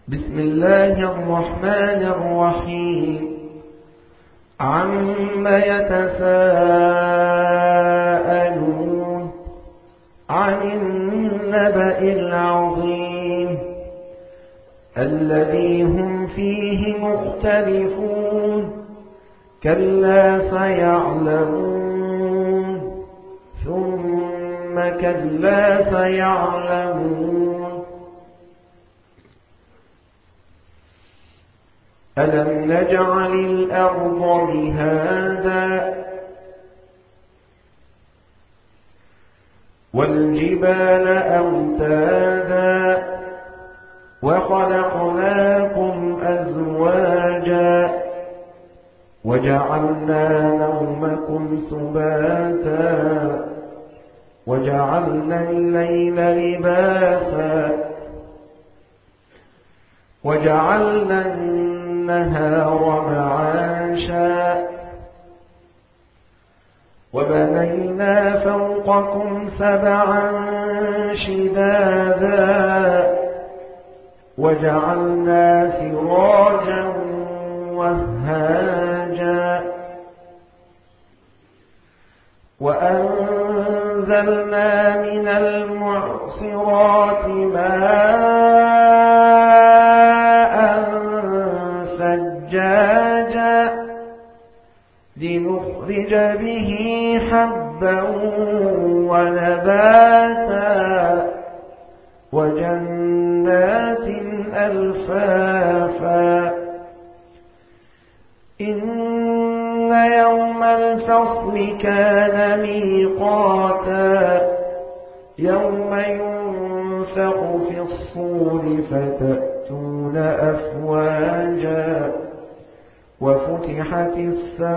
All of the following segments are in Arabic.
بسم الله الرحمن الرحيم. عما يتساءلون عن النبأ العظيم الذي هم فيه مختلفون كلا سيعلمون ثم كلا سيعلمون ألم نجعل الأرض مهادا والجبال أوتادا وخلقناكم أزواجا وجعلنا نومكم سباتا وجعلنا الليل لباسا وجعلنا النهار معاشا وبنينا فوقكم سبعا شدادا وجعلنا سراجا وهاجا وأنزلنا من المعصرات ماء ثجاجا لنخرج به حبا ونباتا وجنات ألفافا إن يوم الفصل كان ميقاتا يوم ينفخ في الصور فتأتون أفواجا وفتحت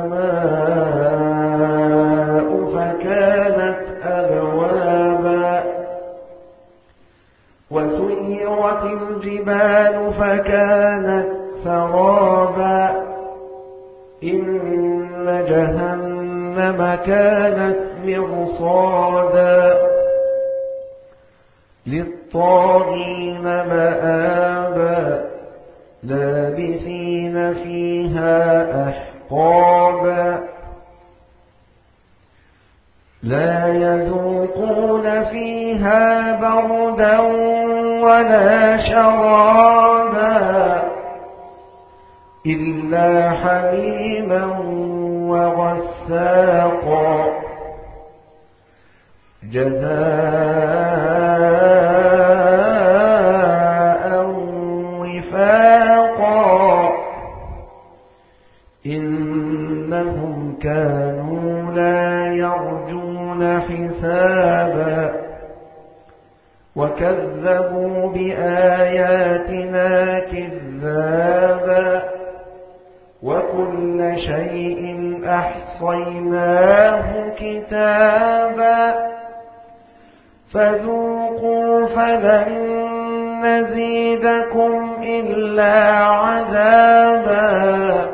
السماء فكانت أبوابا وسيرت الجبال فكانت سرابا إن جهنم كانت مرصادا للطاغين مآبا لابثين فيها أحقابا لا يذوقون فيها بردا ولا شرابا إلا حميما وغساقا جزاء وفاقا إنهم كانوا لا يرجون حسابا وكذبوا بآياتنا كذابا وكل شيء أحصيناه كتابا فذوقوا فلن نزيدكم إلا عذابا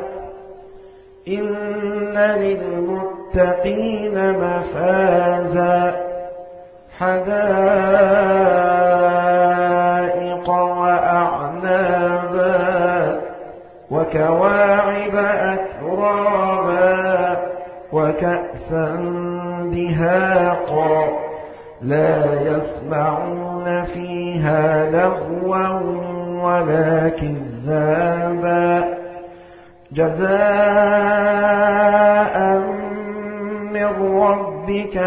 إن للمتقين مفازا حدائق وأعنابا وكواعب أترابا وكأسا دهاقا لا يسمعون فيها لغوا ولا كذابا جزاء من ربك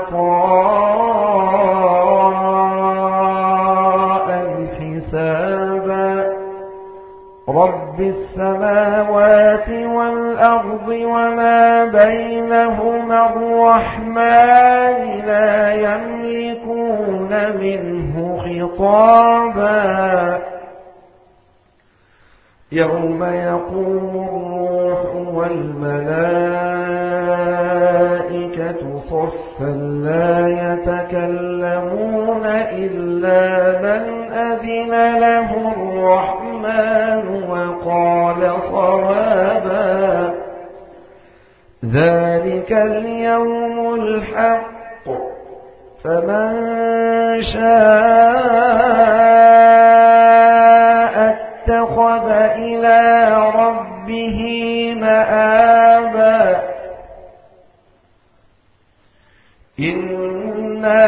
عطاء حسابا رب السماوات والأرض وما بينهما الرحمن لا يملكون منه خطابا يوم يقوم الروح والملائكة صفا لا يتكلمون إلا من أذن له الرحمن وقال صوابا ذلك اليوم الحق فمن شاء اتخذ إلى ربه مآبا إنا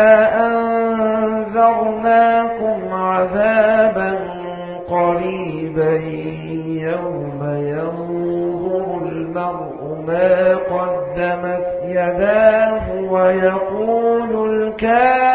أنذرناكم عذابا قريبا يوم ينظر المرء ما قدمت يداه ويقول الكافر